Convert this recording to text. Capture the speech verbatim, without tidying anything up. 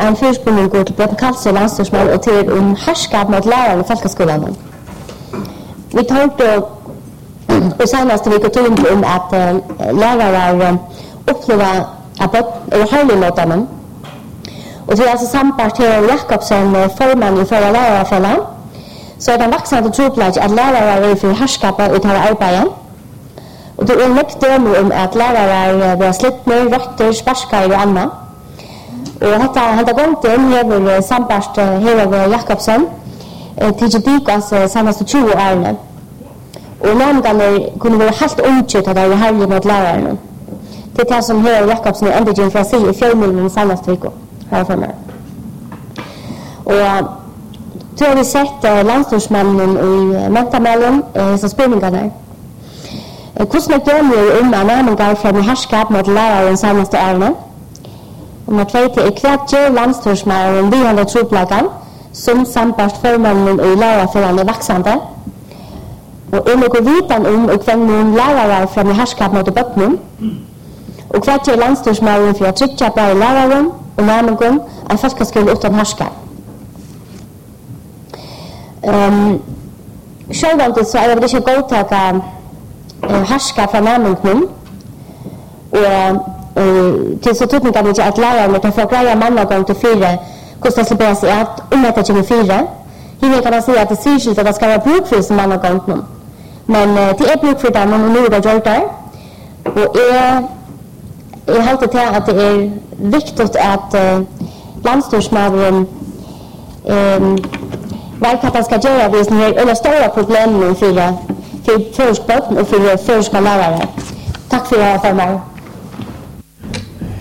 en fyrspunning går til Bjørn Karlsson landstyrsmann og til om herskap mot lærerne i folkeskolen. Vi tar og senest vi går til om at uh, lærere opplever at bøtt er heilig mot dem. Og til altså sampart til Jakobsen, formann i forrige lærerfella, så er det vaksende troplage at lærere er for herskapet og tar arbeidet. Og det er nekt dømme om at lærere vil slippe røtter, sparskere og annet. Og dette hente gongen hever sampart hever Jakobsen til Jedikos seneste tjue årene. Og nærmere kunne være helt omkjøtt at det er herlig mot lærerne. Det er det som hever Jakobsen er enda gjør fra seg i fjellmidlen seneste viko. Her for meg. Og så har vi sett landstyrsmannen i mentamellen, så spørningene. Hvordan er det om at nærmere fra med herskap mot læreren seneste årene? Nummer två till är kvart gjør landstyrsmannen vi har troplagan som sambart formannen og lærerforan er vaksande. Og er noe vitan om og hvem noen lærere fra med herskap mot bøttene. Og kvart gjør landstyrsmannen for å trykke bare læreren og nærmere av folkeskole uten herskap. Um, Sjølvandet så er det ikke godtaket uh, herskap fra nærmere og Uh, til så tydning kan ikke at lærerne kan få greia mannagång til fire hvordan det slipper seg at om dette kommer fire henne kan man si at det sier ikke at det skal være brukfri som mannagång men uh, det er brukfri der men nå er det gjort der og jeg jeg halte til at det er viktig at uh, landstyrsmannen um, vet at han skal gjøre det som er eller store problemer for, for først bøtten og for først lærere. Takk for å ha for meg.